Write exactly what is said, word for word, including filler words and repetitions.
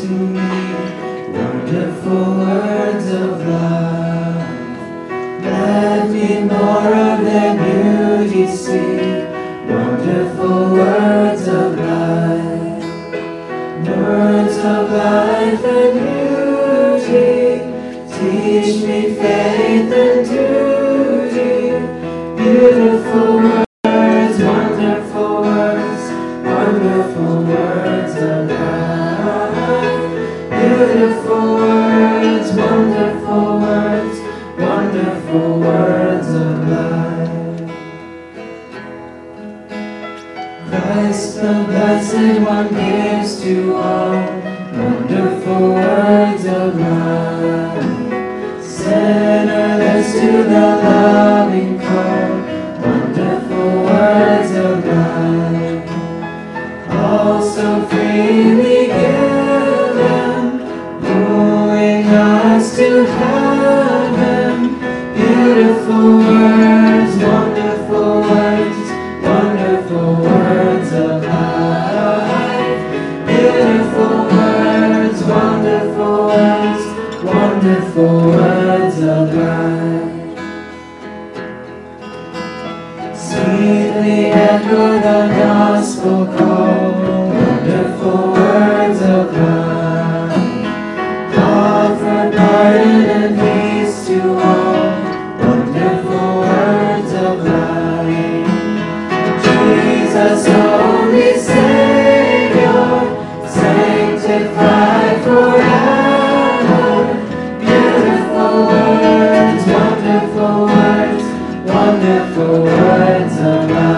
to me, wonderful words of love. Let me more of their beauty see, wonderful words of life. Words of life and beauty, teach me faith and duty. Beautiful words, wonderful words, wonderful words of life. Beautiful words, wonderful words, wonderful words of life. Christ the Blessed One gives to all wonderful words of life. Sinnerless to the loving call, wonderful words of life. All so freely given, wooing us to heaven. Beautiful words, wonderful words, wonderful words of life. Beautiful words, wonderful words, wonderful words of life. Sweetly echo the gospel call, wonderful words of life. Offer pardon and peace to all, wonderful words of life. Jesus, only Savior, sanctified forever. Beautiful words, wonderful words, wonderful words of life.